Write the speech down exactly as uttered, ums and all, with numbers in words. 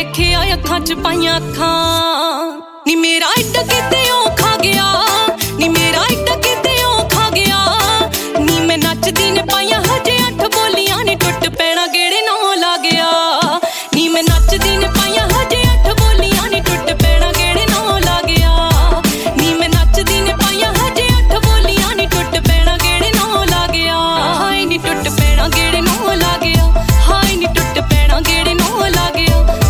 ਵੇਖਿਆ ਅੱਖਾਂ ਚ ਪਾਈਆਂ ਅੱਖਾਂ ਨੀ ਮੇਰਾ ਇੱਡਾ ਕਿਤੇ ਉਹ ਖਾ ਗਿਆ ਨੀ ਮੇਰਾ ਇੱਡਾ ਕਿਤੇ ਉਹ ਖਾ ਗਿਆ ਨੀ ਮੈਂ ਨੱਚਦੀ ਨੇ ਪਾਈਆਂ ਹਜੇ ਅੱਠ ਬੋਲੀਆਂ ਨੀ ਟੁੱਟ ਪੈਣਾ ਗੇੜੇ ਨਾ ਲਾ ਗਿਆ ਨੀ ਮੈਂ ਨੱਚਦੀ ਨੇ ਪਾਈਆਂ